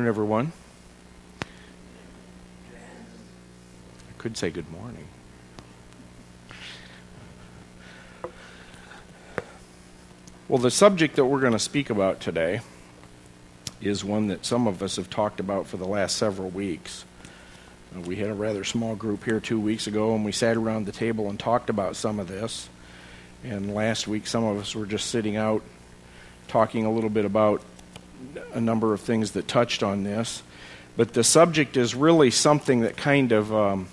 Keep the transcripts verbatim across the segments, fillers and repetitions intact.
morning, everyone. I could say good morning. Well, the subject that we're going to speak about today is one that some of us have talked about for the last several weeks. Uh, we had a rather small group here two weeks ago, and we sat around the table and talked about some of this. And last week, some of us were just sitting out talking a little bit about a number of things that touched on this. But the subject is really something that kind of um,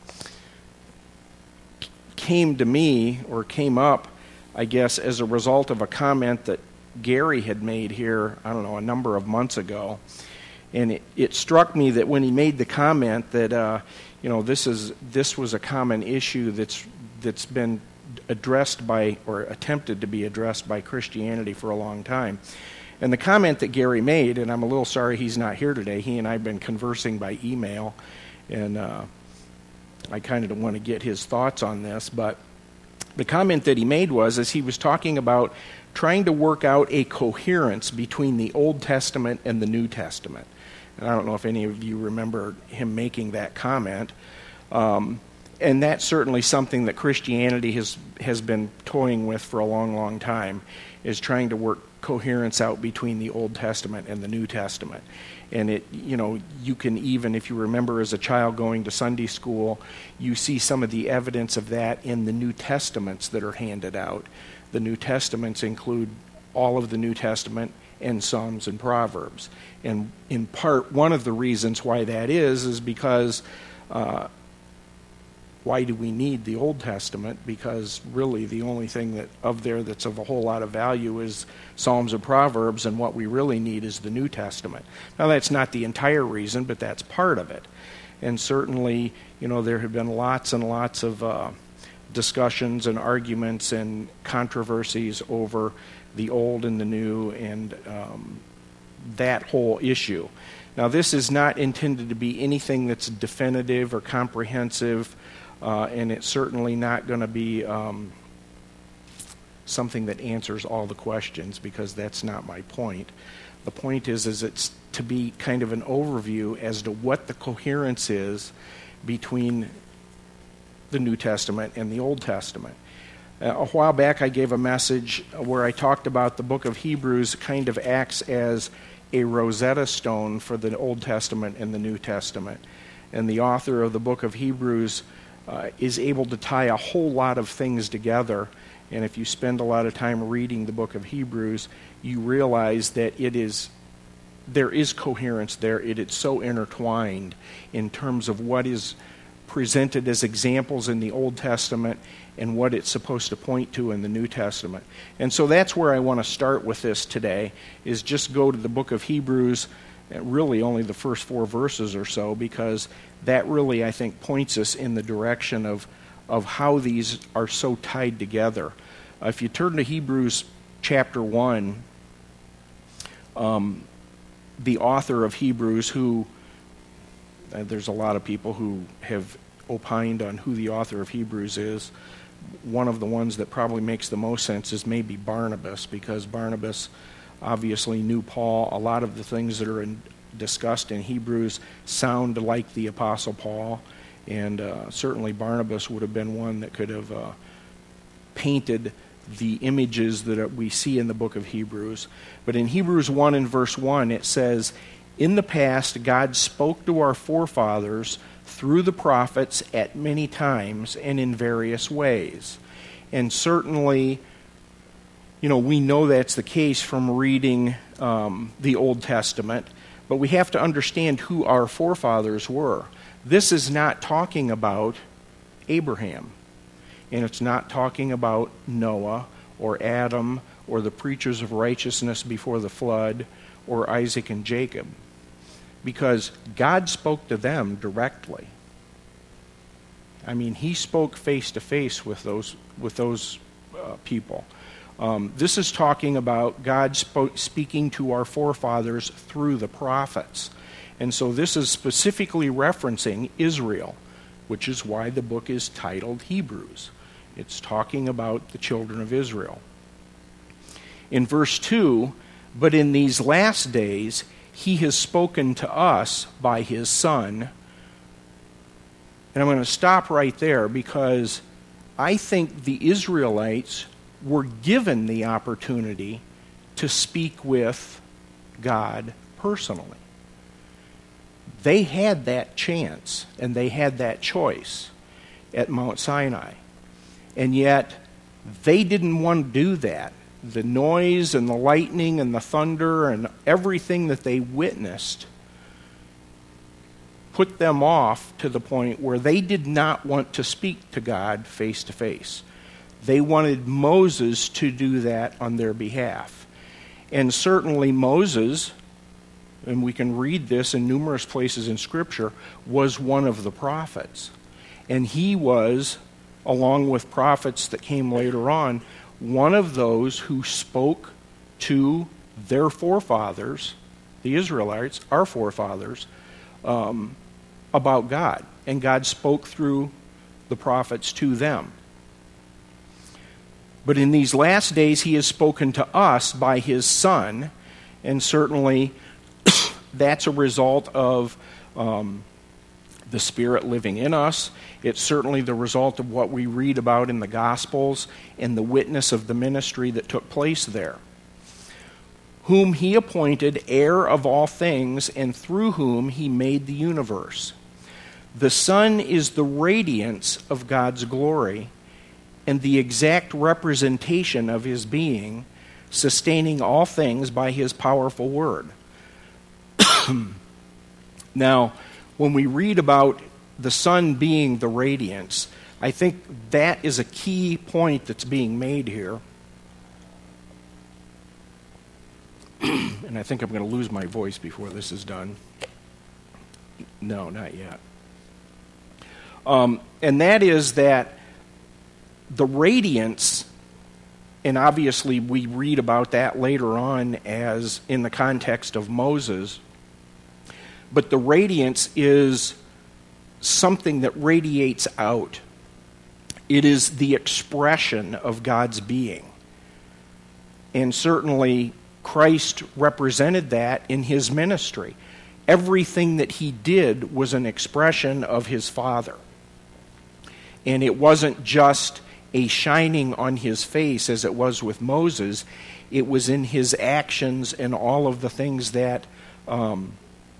came to me, or came up, I guess, as a result of a comment that Gary had made here, I don't know, a number of months ago. And it, it struck me that when he made the comment that, uh, you know, this is this was a common issue that's that's been addressed by, or attempted to be addressed by Christianity for a long time. And the comment that Gary made, and I'm a little sorry he's not here today, he and I have been conversing by email, and uh, I kind of want to get his thoughts on this, but the comment that he made was, as he was talking about trying to work out a coherence between the Old Testament and the New Testament. And I don't know if any of you remember him making that comment. Um, and that's certainly something that Christianity has has been toying with for a long, long time, is trying to work coherence out between the Old Testament and the New Testament. And it, you know, you can even, if you remember as a child going to Sunday school, you see some of the evidence of that in the New Testaments that are handed out. The New Testaments include all of the New Testament and Psalms and Proverbs. And in part, one of the reasons why that is, is because uh, why do we need the Old Testament? Because really the only thing that of there that's of a whole lot of value is Psalms and Proverbs, and what we really need is the New Testament. Now, that's not the entire reason, but that's part of it. And certainly, you know, there have been lots and lots of uh, discussions and arguments and controversies over the Old and the New, and um, that whole issue. Now, this is not intended to be anything that's definitive or comprehensive, Uh, and it's certainly not going to be um, something that answers all the questions, because that's not my point. The point is, is it's to be kind of an overview as to what the coherence is between the New Testament and the Old Testament. Uh, a while back I gave a message where I talked about the book of Hebrews kind of acts as a Rosetta Stone for the Old Testament and the New Testament. And the author of the book of Hebrews Uh, is able to tie a whole lot of things together. And if you spend a lot of time reading the book of Hebrews, you realize that it is there is coherence there. It is so intertwined in terms of what is presented as examples in the Old Testament and what it's supposed to point to in the New Testament. And so that's where I want to start with this today, is just go to the book of Hebrews, really only the first four verses or so, because that really, I think, points us in the direction of, of how these are so tied together. Uh, if you turn to Hebrews chapter one, um, the author of Hebrews, who, uh, there's a lot of people who have opined on who the author of Hebrews is. One of the ones that probably makes the most sense is maybe Barnabas, because Barnabas obviously knew Paul. A lot of the things that are in, discussed in Hebrews sound like the Apostle Paul, and uh, certainly Barnabas would have been one that could have uh, painted the images that we see in the book of Hebrews. But in Hebrews one and verse one, it says, "In the past God spoke to our forefathers through the prophets at many times and in various ways." And certainly, you know, we know that's the case from reading um, the Old Testament, but we have to understand who our forefathers were. This is not talking about Abraham, and it's not talking about Noah or Adam or the preachers of righteousness before the flood or Isaac and Jacob, because God spoke to them directly. I mean, he spoke face to face with those with those uh, people. Um, this is talking about God spoke, speaking to our forefathers through the prophets. And so this is specifically referencing Israel, which is why the book is titled Hebrews. It's talking about the children of Israel. In verse two, "But in these last days he has spoken to us by his Son. And I'm going to stop right there because I think the Israelites were given the opportunity to speak with God personally. They had that chance and they had that choice at Mount Sinai. And yet, they didn't want to do that. The noise and the lightning and the thunder and everything that they witnessed put them off to the point where they did not want to speak to God face to face. They wanted Moses to do that on their behalf. And certainly Moses, and we can read this in numerous places in Scripture, was one of the prophets. And he was, along with prophets that came later on, one of those who spoke to their forefathers, the Israelites, our forefathers, um, about God. And God spoke through the prophets to them. But in these last days, he has spoken to us by his Son, and certainly that's a result of um, the Spirit living in us. It's certainly the result of what we read about in the Gospels and the witness of the ministry that took place there. Whom he appointed heir of all things, and through whom he made the universe. The Son is the radiance of God's glory and the exact representation of his being, sustaining all things by his powerful word. Now, when we read about the Son being the radiance, I think that is a key point that's being made here. And I think I'm going to lose my voice before this is done. No, not yet. Um, and that is that the radiance, and obviously we read about that later on as in the context of Moses, but the radiance is something that radiates out. It is the expression of God's being. And certainly Christ represented that in his ministry. Everything that he did was an expression of his Father. And it wasn't just a shining on his face as it was with Moses. It was in his actions and all of the things that um,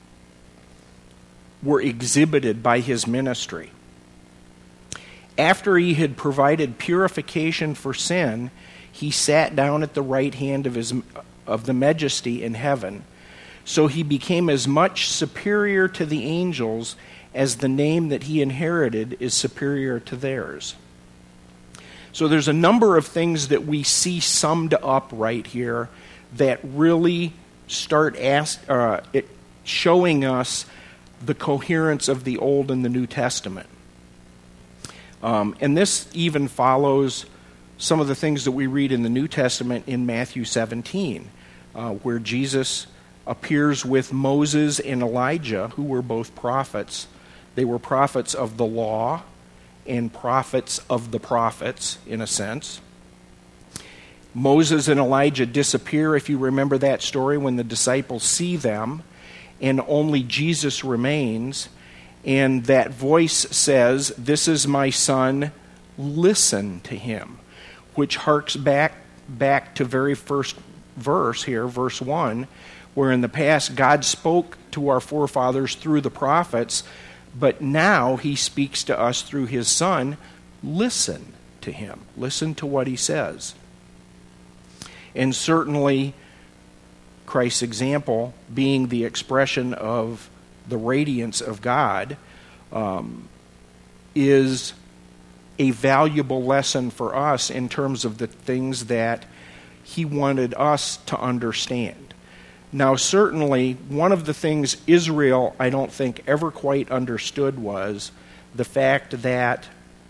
were exhibited by his ministry. After he had provided purification for sin, he sat down at the right hand of his of the majesty in heaven. So he became as much superior to the angels as the name that he inherited is superior to theirs. So there's a number of things that we see summed up right here that really start ask, uh, it, showing us the coherence of the Old and the New Testament. Um, and this even follows some of the things that we read in the New Testament in Matthew seventeen, uh, where Jesus appears with Moses and Elijah, who were both prophets. They were prophets of the law and prophets of the prophets, in a sense. Moses and Elijah disappear, if you remember that story, when the disciples see them, and only Jesus remains. And that voice says, "This is my son, listen to him," which harks back, back to very first verse here, verse one, where in the past God spoke to our forefathers through the prophets, but now he speaks to us through his Son. Listen to him. Listen to what he says. And certainly Christ's example, being the expression of the radiance of God, um, is a valuable lesson for us in terms of the things that he wanted us to understand. Now, certainly, one of the things Israel, I don't think, ever quite understood was the fact that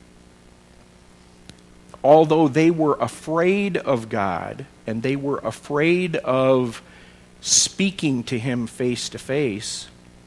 although they were afraid of God and they were afraid of speaking to him face to face,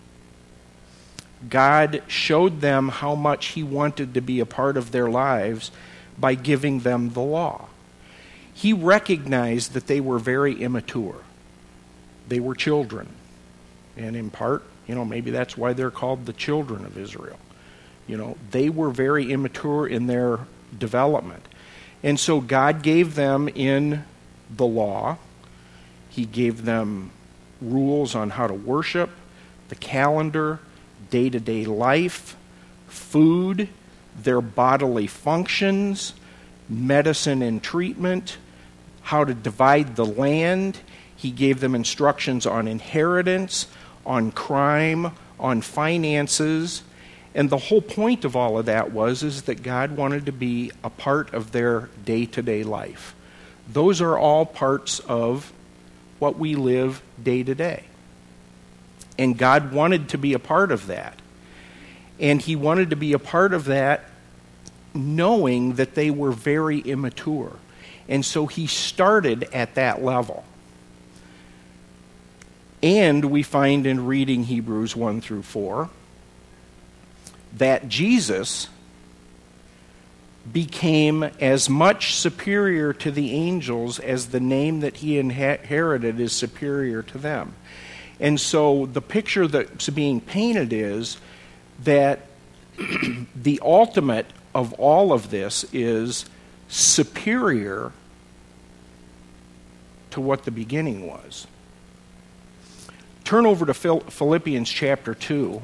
God showed them how much he wanted to be a part of their lives by giving them the law. He recognized that they were very immature. They were children. And in part, you know, maybe that's why they're called the children of Israel. You know, they were very immature in their development. And so God gave them in the law, He gave them rules on how to worship, the calendar, day-to-day life, food, their bodily functions, medicine and treatment, how to divide the land. He gave them instructions on inheritance, on crime, on finances. And the whole point of all of that was is that God wanted to be a part of their day-to-day life. Those are all parts of what we live day to day. And God wanted to be a part of that. And He wanted to be a part of that knowing that they were very immature. And so He started at that level. And we find in reading Hebrews one through four that Jesus became as much superior to the angels as the name that He inherited is superior to them. And so the picture that's being painted is that the ultimate of all of this is superior to what the beginning was. Turn over to Philippians chapter two.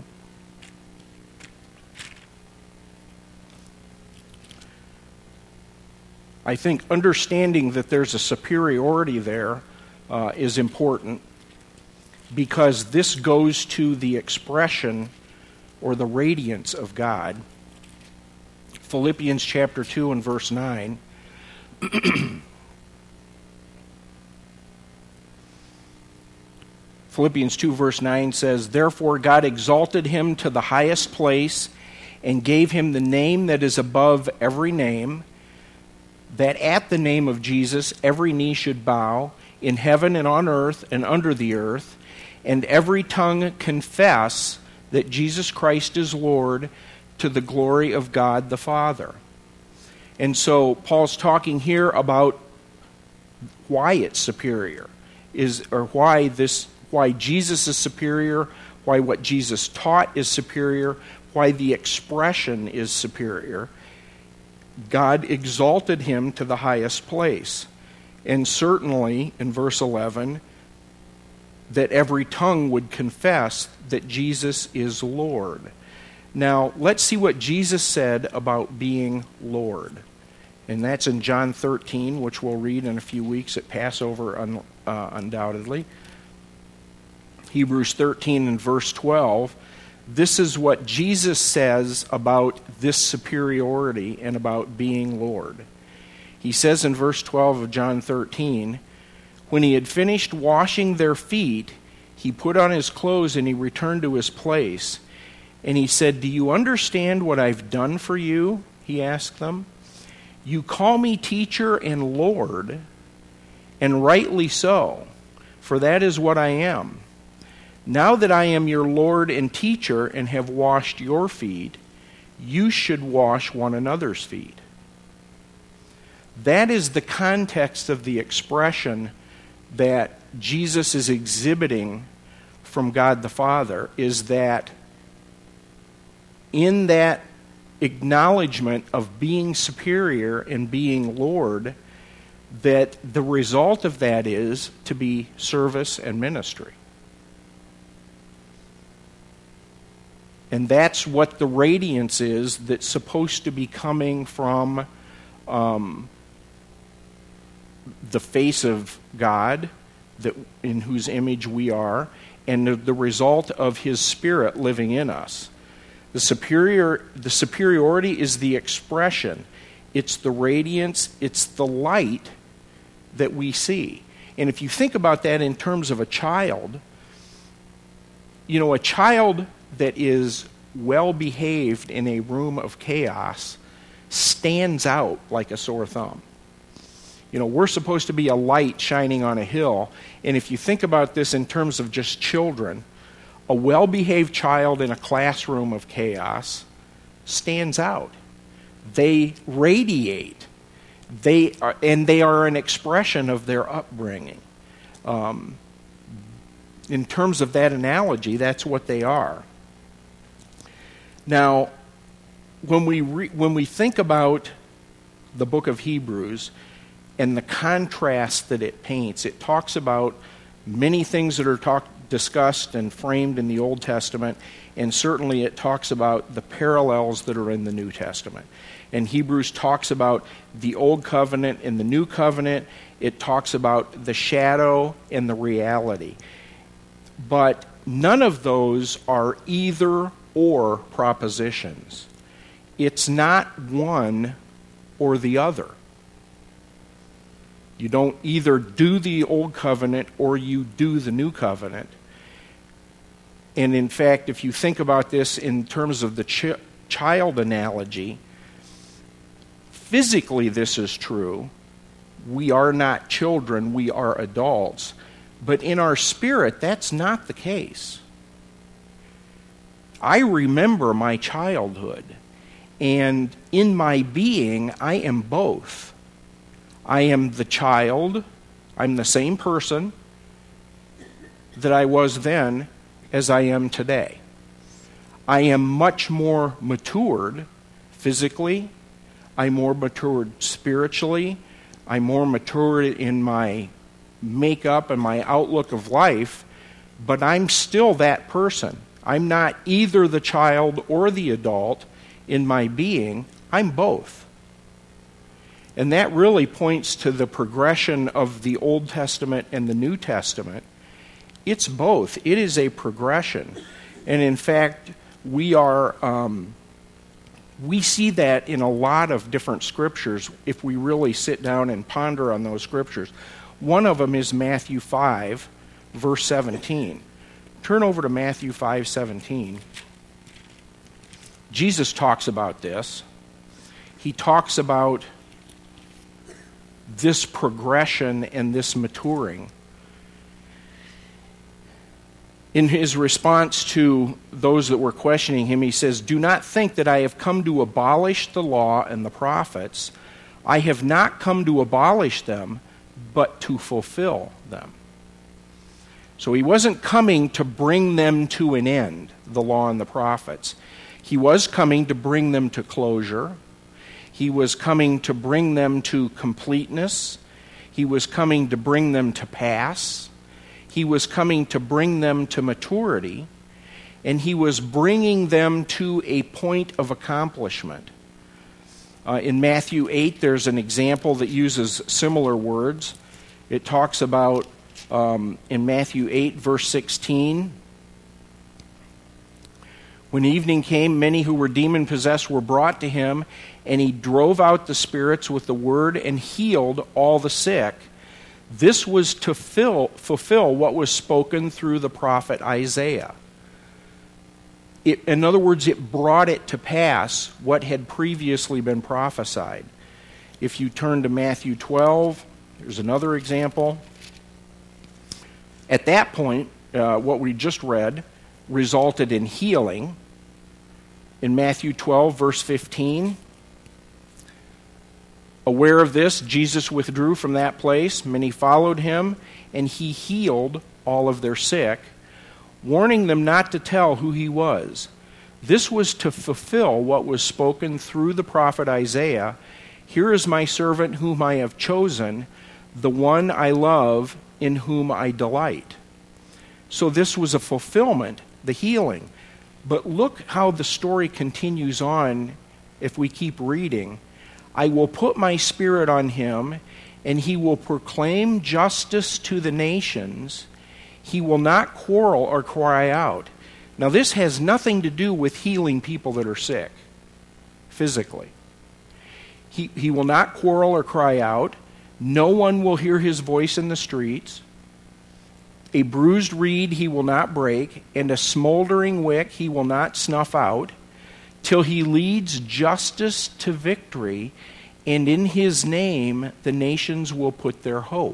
I think understanding that there's a superiority there uh, is important, because this goes to the expression or the radiance of God. Philippians chapter two and verse nine. Philippians two verse nine says, "Therefore God exalted Him to the highest place and gave Him the name that is above every name, that at the name of Jesus every knee should bow, in heaven and on earth and under the earth, and every tongue confess that Jesus Christ is Lord, to the glory of God the Father." And so Paul's talking here about why it's superior, is or why this why Jesus is superior, why what Jesus taught is superior, why the expression is superior. God exalted Him to the highest place. And certainly, in verse eleven, that every tongue would confess that Jesus is Lord. Now, let's see what Jesus said about being Lord. And that's in John thirteen, which we'll read in a few weeks at Passover, un, uh, undoubtedly. Hebrews thirteen and verse twelve. This is what Jesus says about this superiority and about being Lord. He says in verse twelve of John thirteen, "When He had finished washing their feet, He put on His clothes and He returned to His place. And He said, 'Do you understand what I've done for you?' He asked them. 'You call me teacher and Lord, and rightly so, for that is what I am. Now that I am your Lord and teacher and have washed your feet, you should wash one another's feet.'" That is the context of the expression that Jesus is exhibiting from God the Father, is that in that acknowledgement of being superior and being Lord, that the result of that is to be service and ministry. And that's what the radiance is that's supposed to be coming from um, the face of God, that in whose image we are, and the, the result of His Spirit living in us. The superior, the superiority is the expression. It's the radiance, it's the light that we see. And if you think about that in terms of a child, you know, a child that is well behaved in a room of chaos stands out like a sore thumb. You know, we're supposed to be a light shining on a hill, and if you think about this in terms of just children, a well-behaved child in a classroom of chaos stands out. They radiate. They are, and they are an expression of their upbringing. Um, in terms of that analogy, that's what they are. Now, when we re- when we think about the book of Hebrews and the contrast that it paints, it talks about many things that are talk- discussed and framed in the Old Testament, and certainly it talks about the parallels that are in the New Testament. And Hebrews talks about the Old Covenant and the New Covenant. It talks about the shadow and the reality. But none of those are either or propositions. It's not one or the other. You don't either do the Old Covenant or you do the New Covenant. And in fact, if you think about this in terms of the ch- child analogy, physically this is true. We are not children, we are adults. But in our spirit, that's not the case. I remember my childhood, and in my being, I am both. I am the child, I'm the same person that I was then as I am today. I am much more matured physically, I'm more matured spiritually, I'm more matured in my makeup and my outlook of life, but I'm still that person. I'm not either the child or the adult in my being, I'm both. And that really points to the progression of the Old Testament and the New Testament. It's both. It is a progression. And in fact, we are um, we see that in a lot of different scriptures if we really sit down and ponder on those scriptures. One of them is Matthew five, verse seventeen. Turn over to Matthew five seventeen. Jesus talks about this. He talks about this progression and this maturing. In his response to those that were questioning him, he says, "Do not think that I have come to abolish the law and the prophets. I have not come to abolish them, but to fulfill them." So he wasn't coming to bring them to an end, the law and the prophets. He was coming to bring them to closure. He was coming to bring them to completeness. He was coming to bring them to pass. He was coming to bring them to maturity. And he was bringing them to a point of accomplishment. Uh, in Matthew eight, there's an example that uses similar words. It talks about, um, in Matthew eight, verse sixteen, when evening came, many who were demon-possessed were brought to him, and he drove out the spirits with the word and healed all the sick. This was to fill, fulfill what was spoken through the prophet Isaiah. It, in other words, it brought it to pass what had previously been prophesied. If you turn to Matthew twelve, here's another example. At that point, uh, what we just read resulted in healing. In Matthew twelve, verse fifteen, aware of this, Jesus withdrew from that place. Many followed him, and he healed all of their sick, warning them not to tell who he was. This was to fulfill what was spoken through the prophet Isaiah. Here is my servant whom I have chosen, the one I love, in whom I delight. So this was a fulfillment, the healing. But look how the story continues on if we keep reading. I will put my spirit on him, and he will proclaim justice to the nations. He will not quarrel or cry out. Now, this has nothing to do with healing people that are sick, physically. He, he will not quarrel or cry out. No one will hear his voice in the streets. A bruised reed he will not break, and a smoldering wick he will not snuff out, till he leads justice to victory, and in his name the nations will put their hope.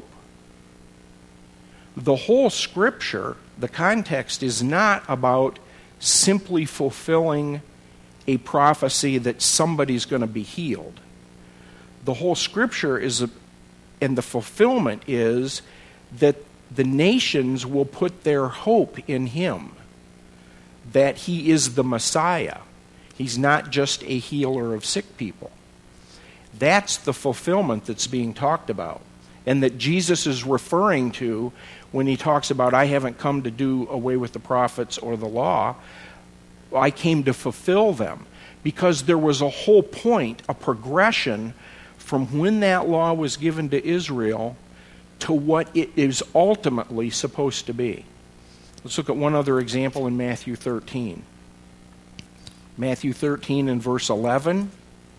The whole scripture, the context, is not about simply fulfilling a prophecy that somebody's going to be healed. The whole scripture is, a, and the fulfillment is that the nations will put their hope in him, that he is the Messiah. He's not just a healer of sick people. That's the fulfillment that's being talked about, and that Jesus is referring to when he talks about, I haven't come to do away with the prophets or the law. I came to fulfill them. Because there was a whole point, a progression from when that law was given to Israel to what it is ultimately supposed to be. Let's look at one other example in Matthew thirteen. Matthew thirteen and verse eleven.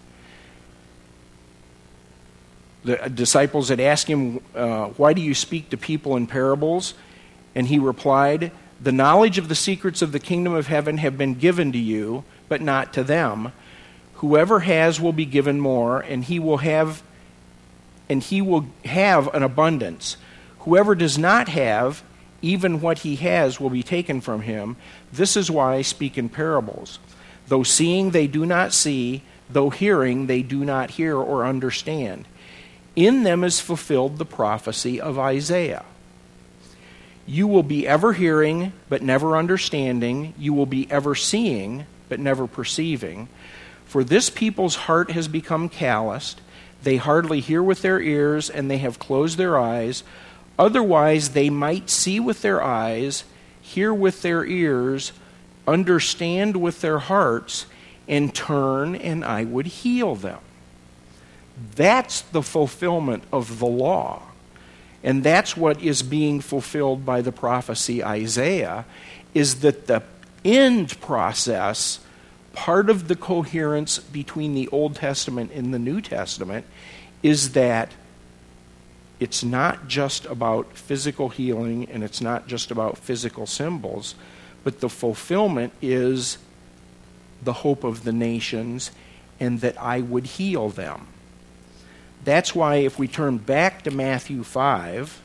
The disciples had asked him, uh, why do you speak to people in parables? And he replied, the knowledge of the secrets of the kingdom of heaven have been given to you, but not to them. Whoever has will be given more, and he will have and he will have an abundance. Whoever does not have, even what he has will be taken from him. This is why I speak in parables. Though seeing they do not see, though hearing they do not hear or understand. In them is fulfilled the prophecy of Isaiah. You will be ever hearing, but never understanding. You will be ever seeing, but never perceiving. For this people's heart has become calloused. They hardly hear with their ears, and they have closed their eyes. Otherwise they might see with their eyes, hear with their ears, understand with their hearts, and turn, and I would heal them. That's the fulfillment of the law. And that's what is being fulfilled by the prophecy Isaiah, is that the end process, part of the coherence between the Old Testament and the New Testament, is that it's not just about physical healing and it's not just about physical symbols, but the fulfillment is the hope of the nations and that I would heal them. That's why if we turn back to Matthew five,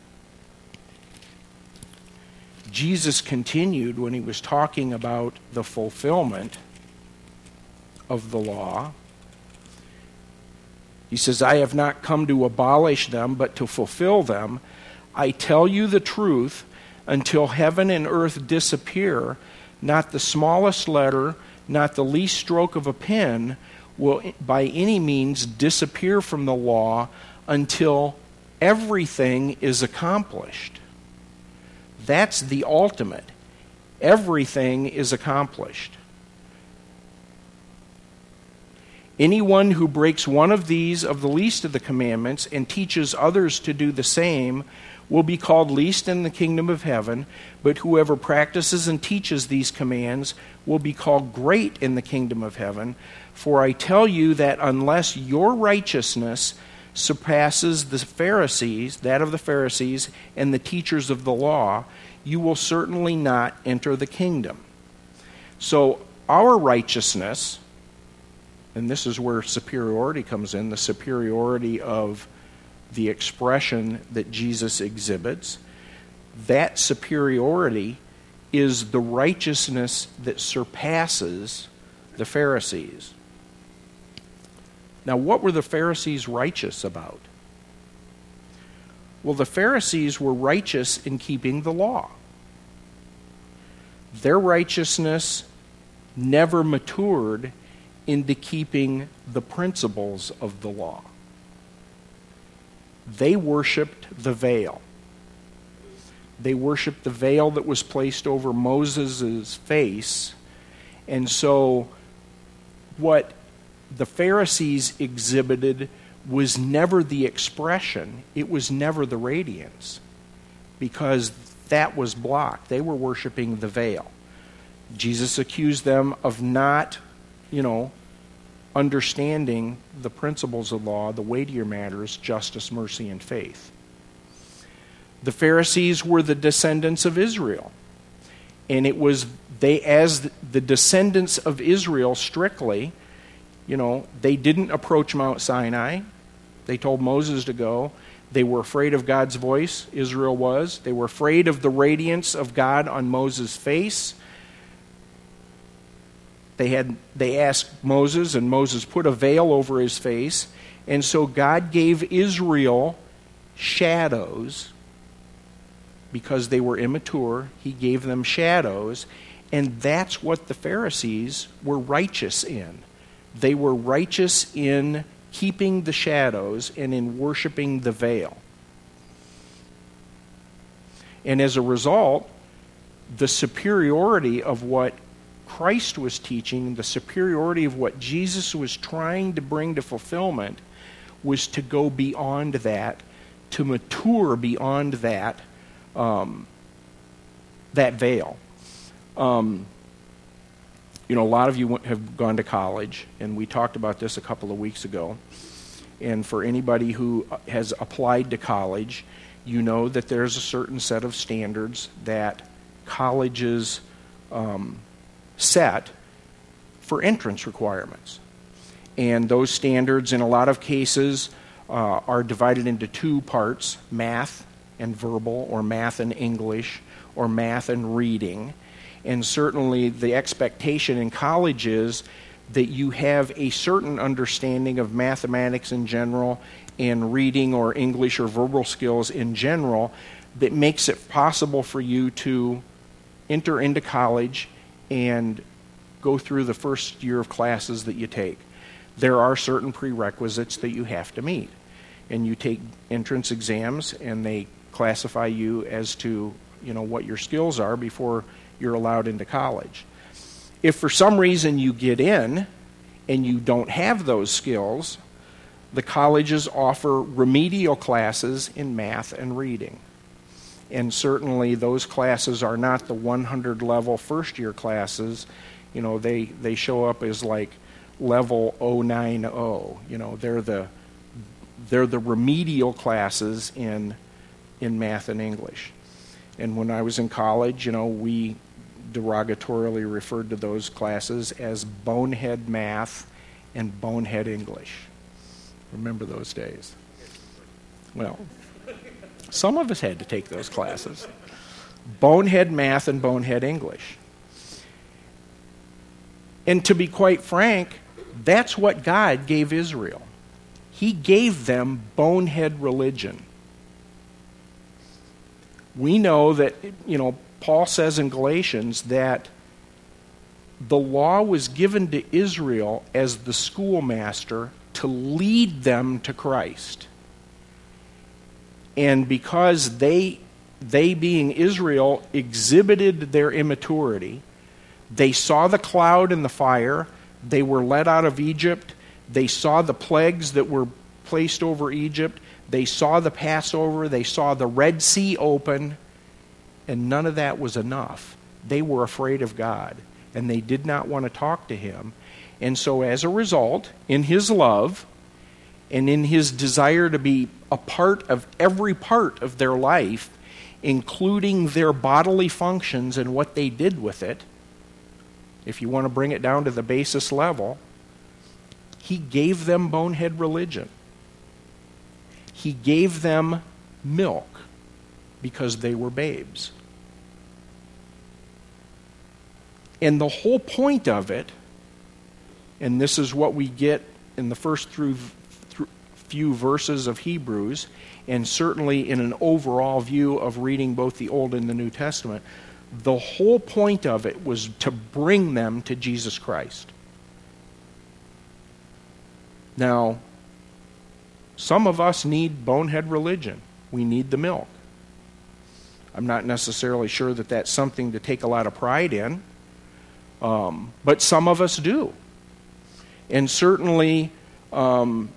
Jesus continued when he was talking about the fulfillment of the law. He says, I have not come to abolish them, but to fulfill them. I tell you the truth, until heaven and earth disappear, not the smallest letter, not the least stroke of a pen will by any means disappear from the law until everything is accomplished. That's the ultimate. Everything is accomplished. Anyone who breaks one of these of the least of the commandments and teaches others to do the same will be called least in the kingdom of heaven, but whoever practices and teaches these commands will be called great in the kingdom of heaven. For I tell you that unless your righteousness surpasses the Pharisees, that of the Pharisees and the teachers of the law, you will certainly not enter the kingdom. So our righteousness, and this is where superiority comes in, the superiority of the expression that Jesus exhibits, that superiority is the righteousness that surpasses the Pharisees. Now, what were the Pharisees righteous about? Well, the Pharisees were righteous in keeping the law. Their righteousness never matured into keeping the principles of the law. They worshiped the veil. They worshiped the veil that was placed over Moses' face. And so what the Pharisees exhibited was never the expression. It was never the radiance, because that was blocked. They were worshiping the veil. Jesus accused them of not, you know, understanding the principles of law, the weightier matters, justice, mercy, and faith. The Pharisees were the descendants of Israel. And it was they, as the descendants of Israel strictly, you know, they didn't approach Mount Sinai. They told Moses to go. They were afraid of God's voice, Israel was. They were afraid of the radiance of God on Moses' face. They had they asked Moses, and Moses put a veil over his face. And so God gave Israel shadows because they were immature, he gave them shadows, and that's what the Pharisees were righteous in. They were righteous in keeping the shadows and in worshiping the veil. And as a result, the superiority of what Christ was teaching, the superiority of what Jesus was trying to bring to fulfillment, was to go beyond that, to mature beyond that, um, that veil. Um, you know, a lot of you have gone to college, and we talked about this a couple of weeks ago. And for anybody who has applied to college, you know that there's a certain set of standards that colleges um, set for entrance requirements. And those standards, in a lot of cases, uh, are divided into two parts: math and verbal, or math and English, or math and reading. And certainly the expectation in college is that you have a certain understanding of mathematics in general and reading or English or verbal skills in general that makes it possible for you to enter into college and go through the first year of classes that you take. There are certain prerequisites that you have to meet. And you take entrance exams, and they classify you as to, you know, what your skills are before you're allowed into college. If for some reason you get in and you don't have those skills, the colleges offer remedial classes in math and reading. And certainly those classes are not the one hundred level first year classes. You know, they, they show up as like level oh nine oh. You know, they're the they're the remedial classes in in math and English. And when I was in college, you know, we derogatorily referred to those classes as bonehead math and bonehead English. Remember those days? Well, some of us had to take those classes. Bonehead math and bonehead English. And to be quite frank, that's what God gave Israel. He gave them bonehead religion. We know that, you know, Paul says in Galatians that the law was given to Israel as the schoolmaster to lead them to Christ. And because they, they being Israel, exhibited their immaturity, they saw the cloud and the fire, they were led out of Egypt, they saw the plagues that were placed over Egypt, they saw the Passover, they saw the Red Sea open, and none of that was enough. They were afraid of God, and they did not want to talk to Him. And so as a result, in His love, and in His desire to be a part of every part of their life, including their bodily functions and what they did with it, if you want to bring it down to the basis level, He gave them bonehead religion. He gave them milk because they were babes. And the whole point of it, and this is what we get in the first through, through few verses of Hebrews, and certainly in an overall view of reading both the Old and the New Testament, the whole point of it was to bring them to Jesus Christ. Now, some of us need bonehead religion. We need the milk. I'm not necessarily sure that that's something to take a lot of pride in, um, but some of us do. And certainly, um,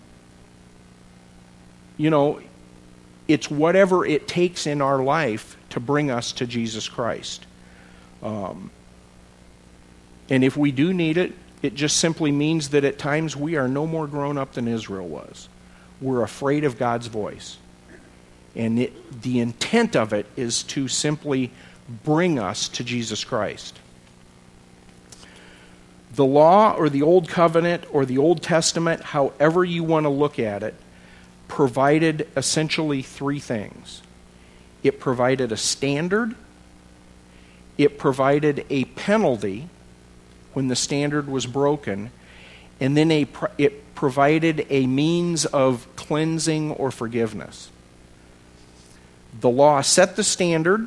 you know, it's whatever it takes in our life to bring us to Jesus Christ. Um, and if we do need it, it just simply means that at times we are no more grown up than Israel was. We're afraid of God's voice. And it, the intent of it is to simply bring us to Jesus Christ. The law or the Old Covenant or the Old Testament, however you want to look at it, provided essentially three things. It provided a standard, it provided a penalty when the standard was broken, and then a, it provided a means of cleansing or forgiveness. The law set the standard.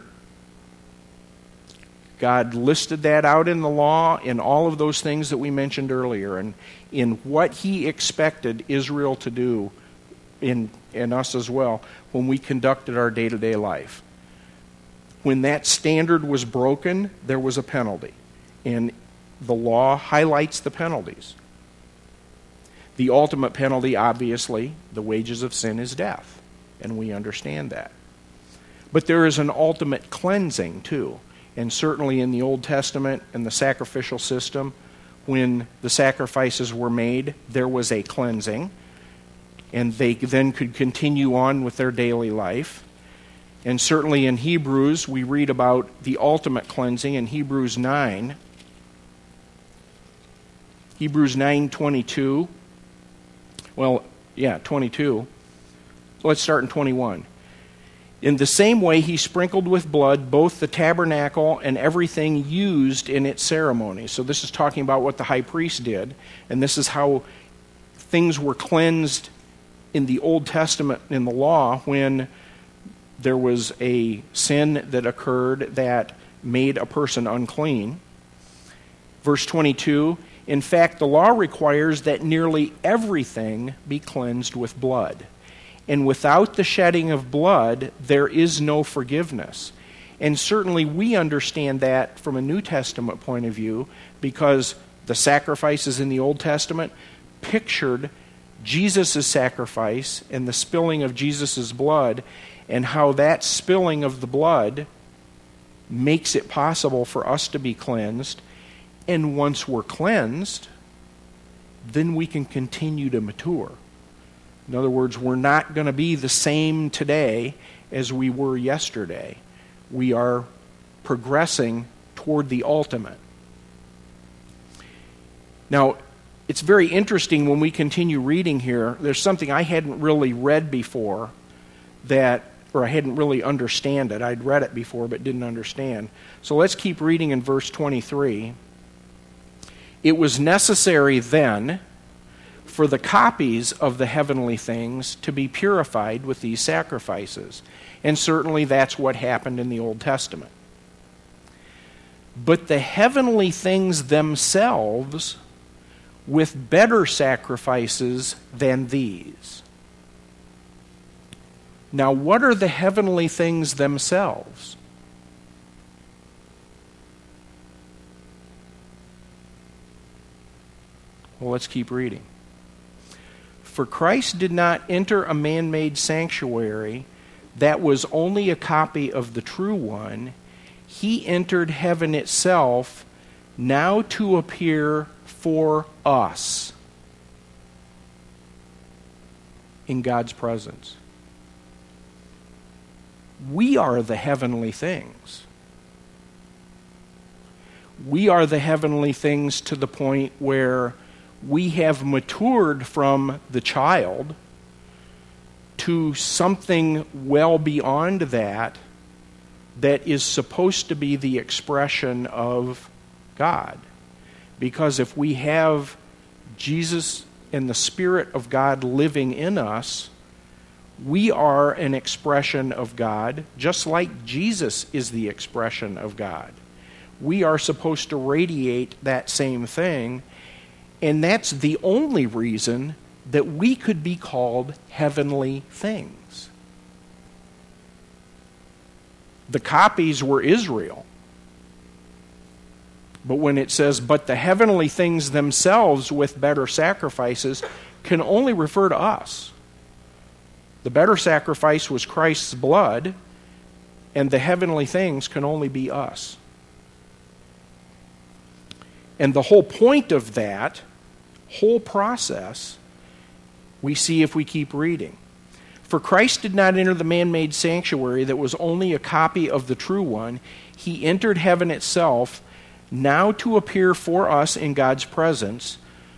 God listed that out in the law in all of those things that we mentioned earlier, and in what he expected Israel to do, in, in us as well, when we conducted our day-to-day life. When that standard was broken, there was a penalty. And the law highlights the penalties. The ultimate penalty, obviously, the wages of sin is death. And we understand that. But there is an ultimate cleansing, too. And certainly in the Old Testament and the sacrificial system, when the sacrifices were made, there was a cleansing. And they then could continue on with their daily life. And certainly in Hebrews, we read about the ultimate cleansing in Hebrews nine. Hebrews nine twenty-two. Well, yeah, twenty-two. Let's start in twenty-one. In the same way, he sprinkled with blood both the tabernacle and everything used in its ceremony. So this is talking about what the high priest did. And this is how things were cleansed in the Old Testament, in the law, when there was a sin that occurred that made a person unclean. Verse twenty-two, in fact, the law requires that nearly everything be cleansed with blood. And without the shedding of blood, there is no forgiveness. And certainly we understand that from a New Testament point of view, because the sacrifices in the Old Testament pictured Jesus' sacrifice and the spilling of Jesus' blood, and how that spilling of the blood makes it possible for us to be cleansed. And once we're cleansed, then we can continue to mature. In other words, we're not going to be the same today as we were yesterday. We are progressing toward the ultimate. Now, it's very interesting when we continue reading here. There's something I hadn't really read before, that, or I hadn't really understand it. I'd read it before but didn't understand. So let's keep reading in verse twenty-three. It was necessary then for the copies of the heavenly things to be purified with these sacrifices. And certainly that's what happened in the Old Testament. But the heavenly things themselves with better sacrifices than these. Now, what are the heavenly things themselves? Well, let's keep reading. For Christ did not enter a man-made sanctuary that was only a copy of the true one. He entered heaven itself, now to appear for us in God's presence. We are the heavenly things. We are the heavenly things to the point where we have matured from the child to something well beyond that, that is supposed to be the expression of God. Because if we have Jesus and the Spirit of God living in us, we are an expression of God, just like Jesus is the expression of God. We are supposed to radiate that same thing. And that's the only reason that we could be called heavenly things. The copies were Israel. But when it says, but the heavenly things themselves with better sacrifices, can only refer to us. The better sacrifice was Christ's blood, and the heavenly things can only be us. And the whole point of that whole process, we see if we keep reading. For Christ did not enter the man-made sanctuary that was only a copy of the true one. He entered heaven itself, now to appear for us in God's presence.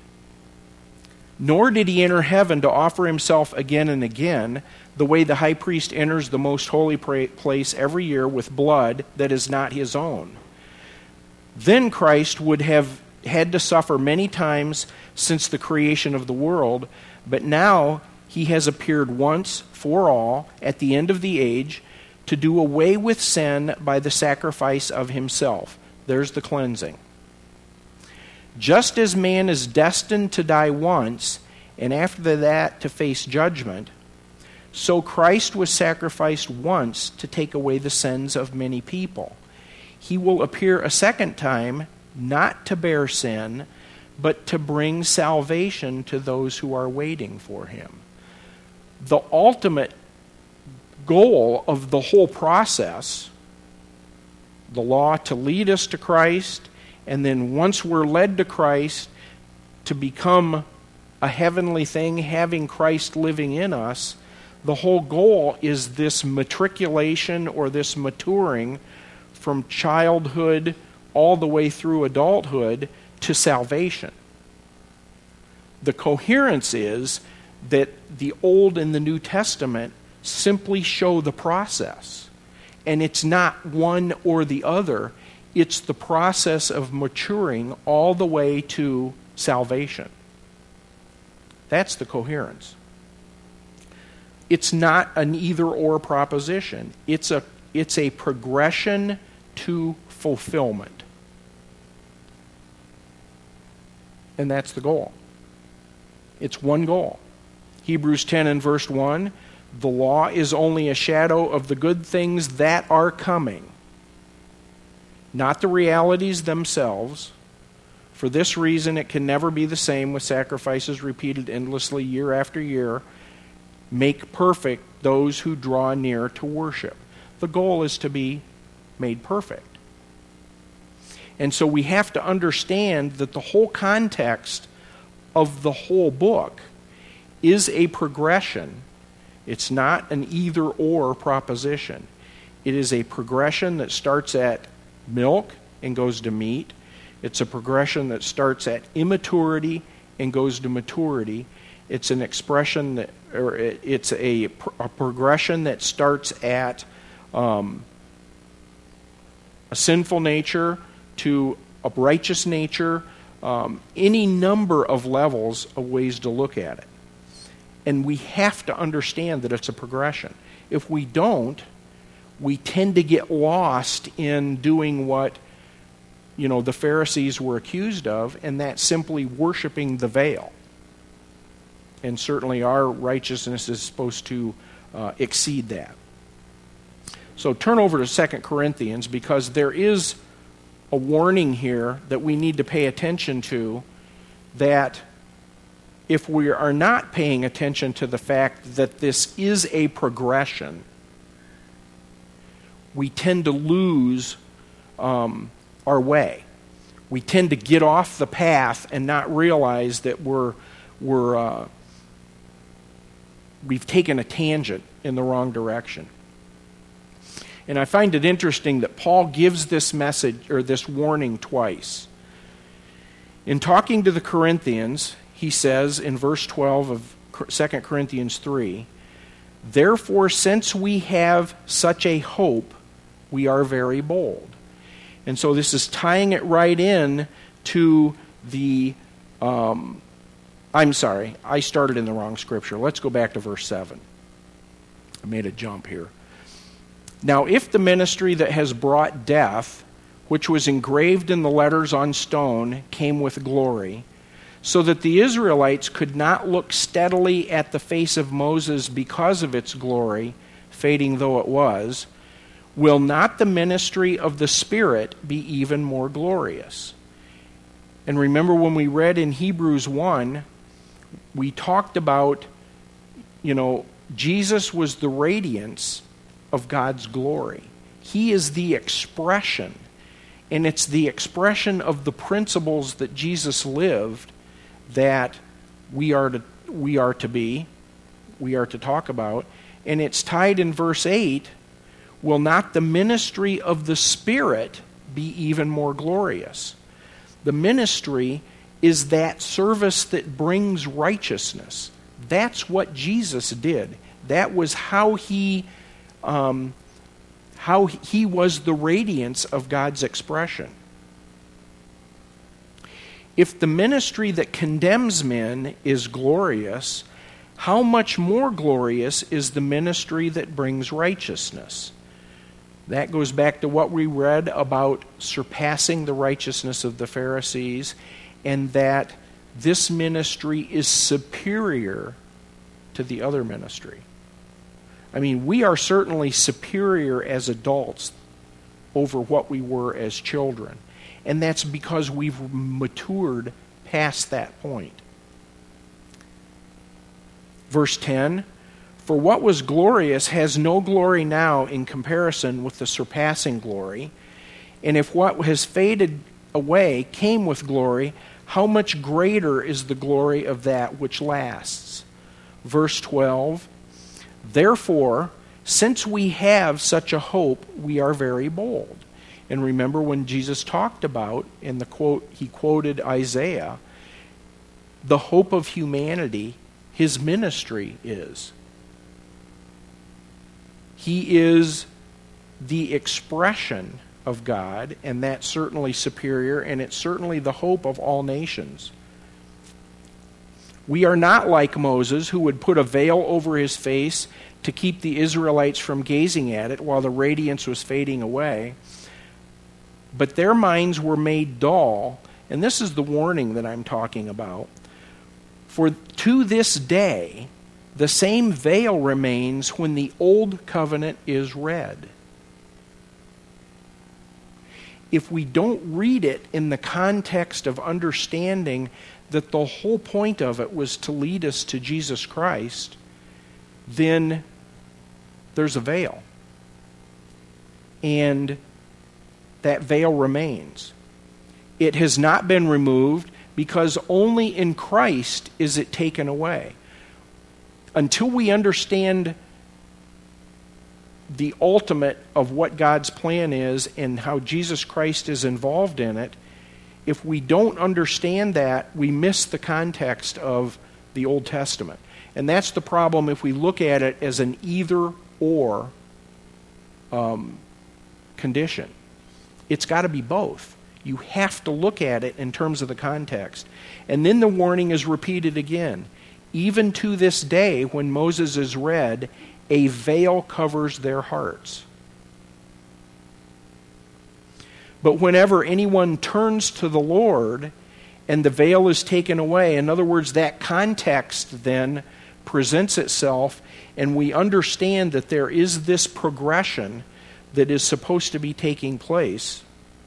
Nor did he enter heaven to offer himself again and again, the way the high priest enters the most holy place every year with blood that is not his own. Then Christ would have had to suffer many times since the creation of the world, but now he has appeared once for all at the end of the age to do away with sin by the sacrifice of himself. There's the cleansing. Just as man is destined to die once, and after that to face judgment, so Christ was sacrificed once to take away the sins of many people. He will appear a second time, not to bear sin, but to bring salvation to those who are waiting for him. The ultimate goal of the whole process, the law to lead us to Christ, and then once we're led to Christ, to become a heavenly thing, having Christ living in us, the whole goal is this matriculation or this maturing from childhood all the way through adulthood to salvation. The coherence is that the Old and the New Testament simply show the process. And it's not one or the other. It's the process of maturing all the way to salvation. That's the coherence. It's not an either-or proposition. It's a, it's a progression to fulfillment. And that's the goal. It's one goal. Hebrews ten and verse one, the law is only a shadow of the good things that are coming, not the realities themselves. For this reason, it can never be the same with sacrifices repeated endlessly year after year. Make perfect those who draw near to worship. The goal is to be made perfect. And so we have to understand that the whole context of the whole book is a progression. It's not an either-or proposition. It is a progression that starts at milk and goes to meat. It's a progression that starts at immaturity and goes to maturity. It's an expression that, or it's a, a progression that starts at um, a sinful nature to a righteous nature, um, any number of levels of ways to look at it. And we have to understand that it's a progression. If we don't, we tend to get lost in doing what, you know, the Pharisees were accused of, and that's simply worshiping the veil. And certainly our righteousness is supposed to uh, exceed that. So turn over to Second Corinthians, because there is a warning here that we need to pay attention to, that if we are not paying attention to the fact that this is a progression, we tend to lose um, our way. We tend to get off the path and not realize that we're we're uh, we've taken a tangent in the wrong direction. And I find it interesting that Paul gives this message or this warning twice. In talking to the Corinthians, he says in verse twelve of Second Corinthians three, "Therefore, since we have such a hope, we are very bold." And so this is tying it right in to the, um, I'm sorry, I started in the wrong scripture. Let's go back to verse seven. I made a jump here. "Now, if the ministry that has brought death, which was engraved in the letters on stone, came with glory, so that the Israelites could not look steadily at the face of Moses because of its glory, fading though it was, will not the ministry of the Spirit be even more glorious?" And remember when we read in Hebrews one, we talked about, you know, Jesus was the radiance of God's glory. He is the expression, and it's the expression of the principles that Jesus lived that we are to we are to be, we are to talk about, and it's tied in verse eight, will not the ministry of the Spirit be even more glorious? The ministry is that service that brings righteousness. That's what Jesus did. That was how he um, how he was the radiance of God's expression. If the ministry that condemns men is glorious, how much more glorious is the ministry that brings righteousness? That goes back to what we read about surpassing the righteousness of the Pharisees, and that this ministry is superior to the other ministry. I mean, we are certainly superior as adults over what we were as children. And that's because we've matured past that point. Verse ten, for what was glorious has no glory now in comparison with the surpassing glory. And if what has faded away came with glory, how much greater is the glory of that which lasts? Verse twelve, therefore, since we have such a hope, we are very bold. And remember when Jesus talked about, in the quote, he quoted Isaiah, the hope of humanity, his ministry is. He is the expression of God, and that's certainly superior, and it's certainly the hope of all nations. We are not like Moses, who would put a veil over his face to keep the Israelites from gazing at it while the radiance was fading away. But their minds were made dull, and this is the warning that I'm talking about. For to this day, the same veil remains when the old covenant is read. If we don't read it in the context of understanding that the whole point of it was to lead us to Jesus Christ, then there's a veil. And that veil remains. It has not been removed because only in Christ is it taken away. Until we understand the ultimate of what God's plan is and how Jesus Christ is involved in it, if we don't understand that, we miss the context of the Old Testament. And that's the problem if we look at it as an either-or um, condition. It's got to be both. You have to look at it in terms of the context. And then the warning is repeated again. Even to this day, when Moses is read, a veil covers their hearts. But whenever anyone turns to the Lord and the veil is taken away, in other words, that context then presents itself, and we understand that there is this progression that is supposed to be taking place.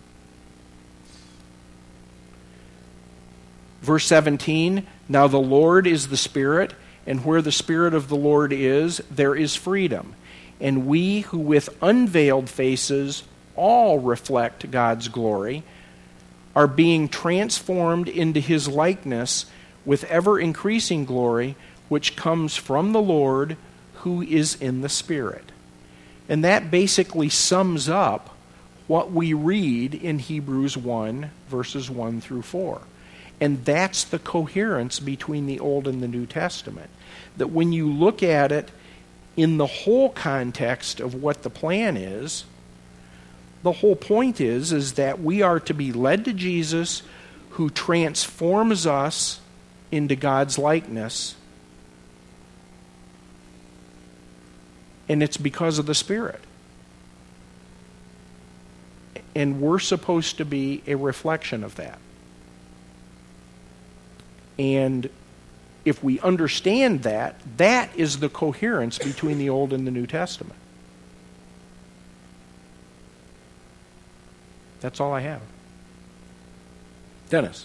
Verse seventeen, now the Lord is the Spirit, and where the Spirit of the Lord is, there is freedom. And we who with unveiled faces all reflect God's glory are being transformed into his likeness with ever-increasing glory, which comes from the Lord who is in the Spirit. And that basically sums up what we read in Hebrews one, verses one through four. And that's the coherence between the Old and the New Testament. That when you look at it in the whole context of what the plan is, the whole point is, is that we are to be led to Jesus, who transforms us into God's likeness. And it's because of the Spirit. And we're supposed to be a reflection of that. And if we understand that, that is the coherence between the Old and the New Testament. That's all I have. Dennis.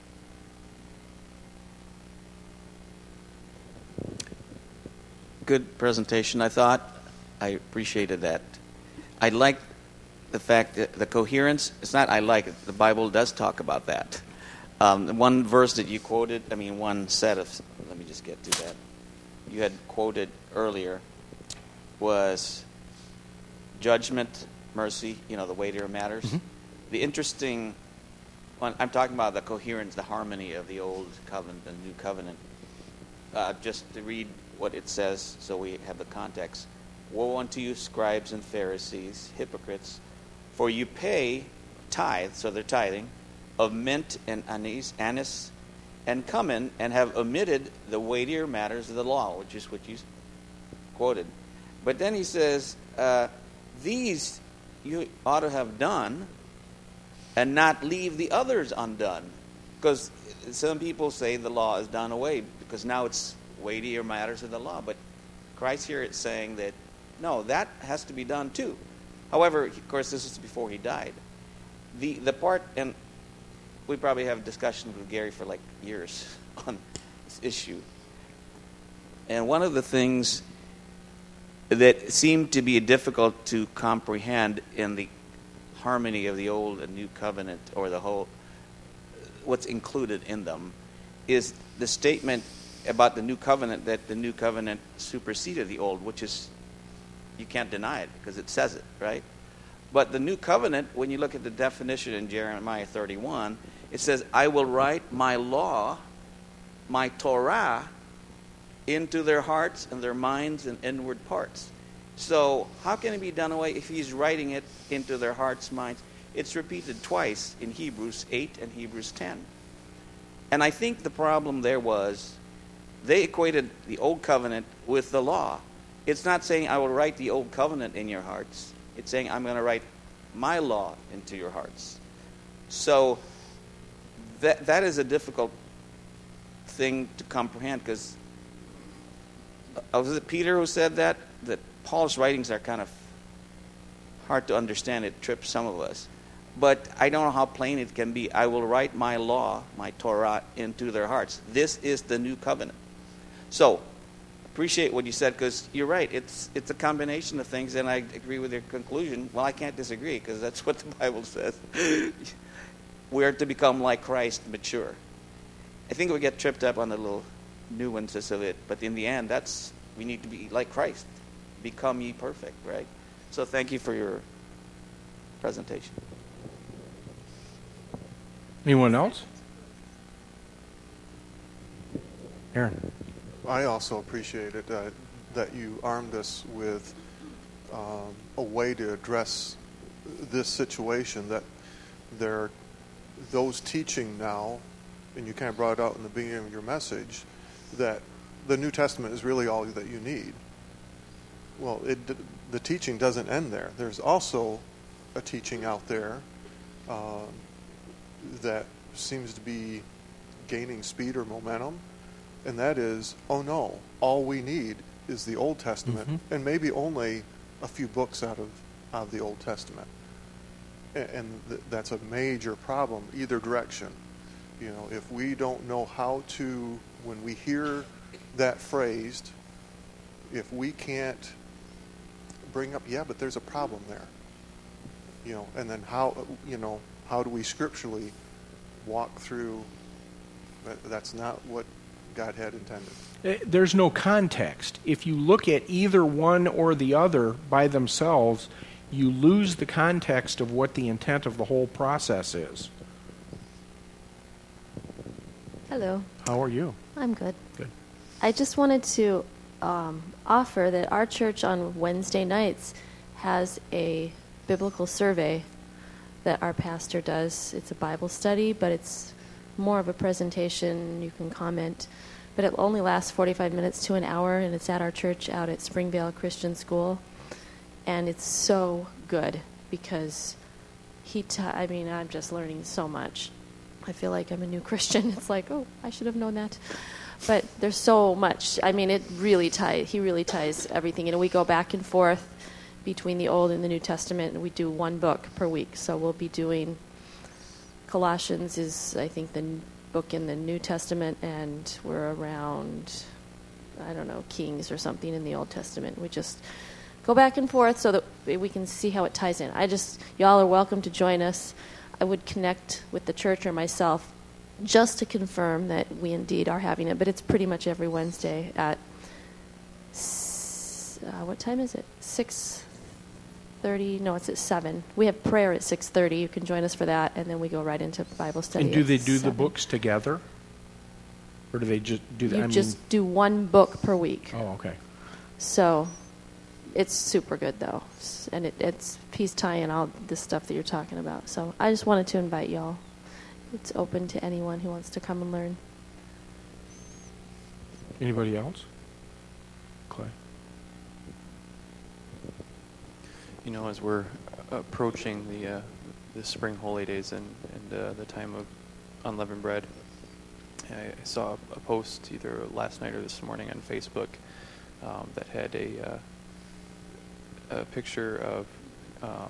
Good presentation, I thought. I appreciated that. I like the fact that the coherence, it's not I like it, the Bible does talk about that. Um, one verse that you quoted, I mean one set of, let me just get to that. You had quoted earlier was judgment, mercy, you know, the weightier matters. Mm-hmm. The interesting one, I'm talking about the coherence, the harmony of the Old Covenant and the New Covenant. Uh, just to read what it says so we have the context. Woe unto you, scribes and Pharisees, hypocrites, for you pay tithe, so they're tithing, of mint and anise, anise and cumin, and have omitted the weightier matters of the law, which is what you quoted. But then he says, uh, these you ought to have done and not leave the others undone. Because some people say the law is done away because now it's weightier matters of the law. But Christ here is saying that, no, that has to be done too. However, of course, this is before he died. The the part, and we probably have discussions with Gary for like years on this issue. And one of the things that seemed to be difficult to comprehend in the harmony of the old and new covenant, or the whole, what's included in them, is the statement about the new covenant, that the new covenant superseded the old, which is, you can't deny it because it says it, right? But the new covenant, when you look at the definition in Jeremiah thirty-one, it says, I will write my law, my Torah, into their hearts and their minds and inward parts. So how can it be done away if he's writing it into their hearts, minds? It's repeated twice in Hebrews eight and Hebrews ten. And I think the problem there was they equated the old covenant with the law. It's not saying I will write the old covenant in your hearts. It's saying I'm going to write my law into your hearts. So that that is a difficult thing to comprehend, because uh, was it Peter who said that? That Paul's writings are kind of hard to understand. It trips some of us. But I don't know how plain it can be. I will write my law, my Torah, into their hearts. This is the new covenant. So, appreciate what you said, because you're right. It's it's a combination of things, and I agree with your conclusion. Well, I can't disagree, because that's what the Bible says. We are to become like Christ, mature. I think we get tripped up on the little nuances of it, but in the end, that's we need to be like Christ. Become ye perfect, right? So thank you for your presentation. Anyone else? Aaron. I also appreciate it uh, that you armed us with um, a way to address this situation, that there are those teaching now, and you kind of brought it out in the beginning of your message, that the New Testament is really all that you need. Well, it, the teaching doesn't end there. There's also a teaching out there uh, that seems to be gaining speed or momentum, and that is, oh no, all we need is the Old Testament, mm-hmm. and maybe only a few books out of, out of the Old Testament. And, and th- that's a major problem, either direction. You know, if we don't know how to, when we hear that phrased, if we can't bring up, yeah, but there's a problem there. You know, and then how, you know, how do we scripturally walk through, that, that's not what God had intended. There's no context. If you look at either one or the other by themselves, you lose the context of what the intent of the whole process is. Hello. How are you? I'm good. Good. I just wanted to um, offer that our church on Wednesday nights has a biblical survey that our pastor does. It's a Bible study, but it's more of a presentation. You can comment. But it only lasts forty-five minutes to an hour, and it's at our church out at Springvale Christian School. And it's so good because he, t- I mean, I'm just learning so much. I feel like I'm a new Christian. It's like, oh, I should have known that. But there's so much. I mean, it really ties, he really ties everything. You know, we go back and forth between the Old and the New Testament, and we do one book per week. So we'll be doing Colossians is, I think, the book in the New Testament, and we're around, I don't know, Kings or something in the Old Testament. We just go back and forth so that we can see how it ties in. I just, y'all are welcome to join us. I would connect with the church or myself just to confirm that we indeed are having it, but it's pretty much every Wednesday at, uh, what time is it? six thirty? No, it's at seven. We have prayer at six thirty. You can join us for that, and then we go right into Bible study. And do they do seven. the books together? Or do they just do that? You I just mean, do one book per week. Oh, okay. So it's super good, though. And it, it's peace tying all this stuff that you're talking about. So I just wanted to invite y'all. It's open to anyone who wants to come and learn. Anybody else? Clay? You know, as we're approaching the uh, the spring holy days and, and uh, the time of unleavened bread, I saw a post either last night or this morning on Facebook um, that had a uh, a picture of um,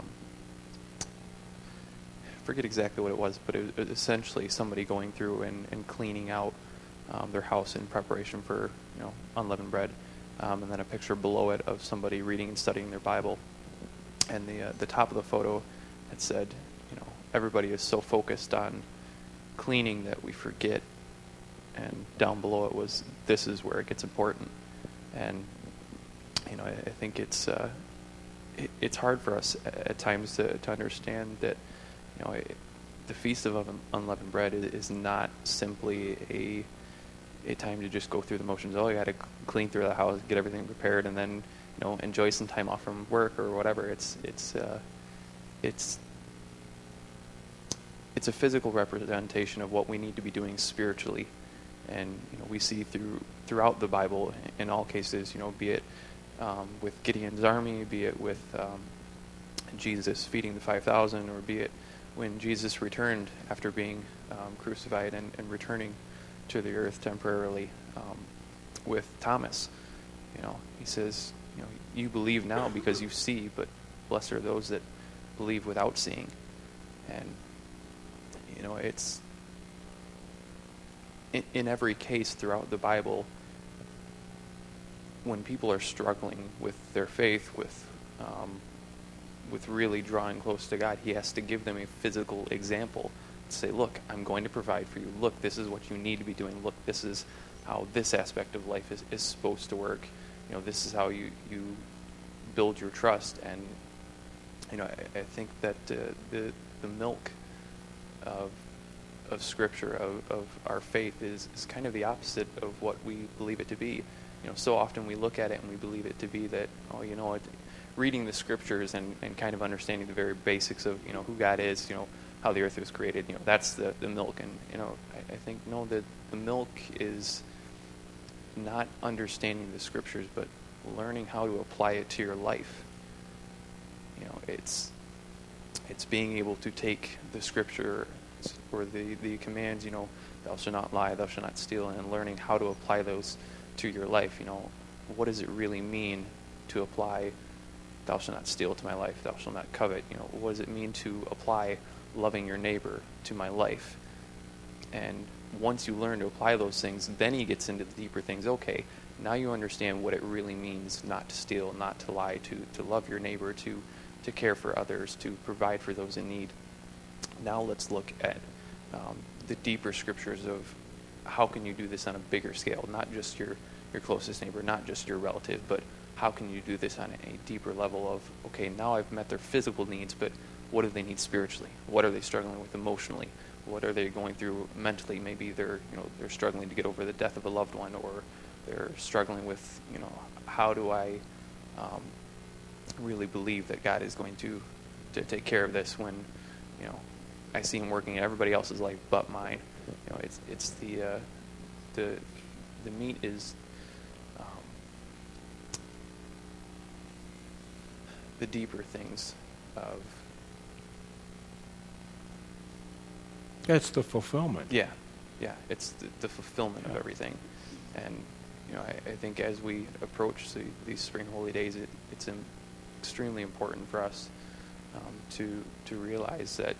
I forget exactly what it was, but it was essentially somebody going through and, and cleaning out um, their house in preparation for you know unleavened bread, um, and then a picture below it of somebody reading and studying their Bible, and the uh, the top of the photo had said, you know, everybody is so focused on cleaning that we forget, and down below it was, this is where it gets important. And you know, I, I think it's uh, it, it's hard for us at, at times to, to understand that, you know, it, the Feast of Unleavened Bread is, is not simply a a time to just go through the motions. Oh, you got to clean through the house, get everything prepared, and then, you know, enjoy some time off from work or whatever. It's it's uh, it's it's a physical representation of what we need to be doing spiritually. And you know, we see through throughout the Bible, in all cases, you know, be it um, with Gideon's army, be it with um, Jesus feeding the five thousand, or be it when Jesus returned after being um, crucified and, and returning to the earth temporarily um, with Thomas. You know, he says, you know, you believe now because you see, but blessed are those that believe without seeing. And you know, it's in, in every case throughout the Bible, when people are struggling with their faith, with um, with really drawing close to God, he has to give them a physical example to say, look, I'm going to provide for you. Look, this is what you need to be doing. Look, this is how this aspect of life is, is supposed to work. You know, this is how you, you build your trust. And, you know, I, I think that uh, the the milk of of Scripture, of, of our faith, is, is kind of the opposite of what we believe it to be. You know, so often we look at it and we believe it to be that, oh, you know what, reading the Scriptures and, and kind of understanding the very basics of, you know, who God is, you know, how the earth was created, you know, that's the, the milk. And, you know, I, I think, no, the, the milk is not understanding the Scriptures, but learning how to apply it to your life. You know, it's it's being able to take the Scripture or the, the commands, you know, thou shalt not lie, thou shalt not steal, and learning how to apply those to your life. You know, what does it really mean to apply thou shalt not steal to my life, thou shalt not covet? You know, what does it mean to apply loving your neighbor to my life? And once you learn to apply those things, then he gets into the deeper things. Okay, now you understand what it really means not to steal, not to lie, to, to love your neighbor, to, to care for others, to provide for those in need. Now let's look at um, the deeper Scriptures of how can you do this on a bigger scale, not just your, your closest neighbor, not just your relative, but how can you do this on a deeper level of, okay, now I've met their physical needs, but what do they need spiritually? What are they struggling with emotionally? What are they going through mentally? Maybe they're, you know, they're struggling to get over the death of a loved one, or they're struggling with, you know, how do I um, really believe that God is going to, to take care of this when, you know, I see him working in everybody else's life but mine. You know, it's it's the uh, the the meat is um, the deeper things of. That's the fulfillment. Yeah, yeah, it's the, the fulfillment of everything. And you know, I, I think as we approach the, these spring holy days, it, it's im- extremely important for us um, to to realize that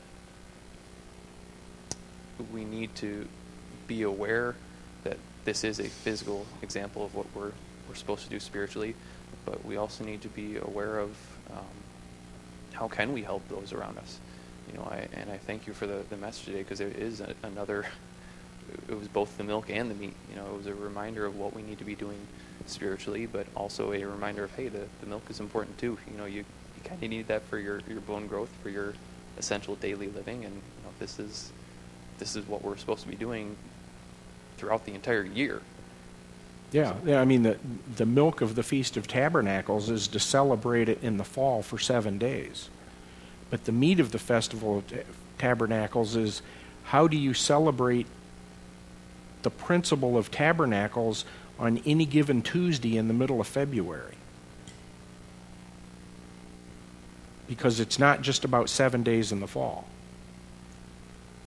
we need to be aware that this is a physical example of what we're we're supposed to do spiritually, but we also need to be aware of um, how can we help those around us. You know, I, and I thank you for the, the message today, because it is a, another, it was both the milk and the meat. You know, it was a reminder of what we need to be doing spiritually, but also a reminder of, hey, the, the milk is important too. You know, you, you kind of need that for your, your bone growth, for your essential daily living, and you know, this is this is what we're supposed to be doing throughout the entire year. Yeah, yeah. I mean, the the milk of the Feast of Tabernacles is to celebrate it in the fall for seven days. But the meat of the Festival of Tabernacles is, how do you celebrate the principle of tabernacles on any given Tuesday in the middle of February? because it's not just about seven days in the fall.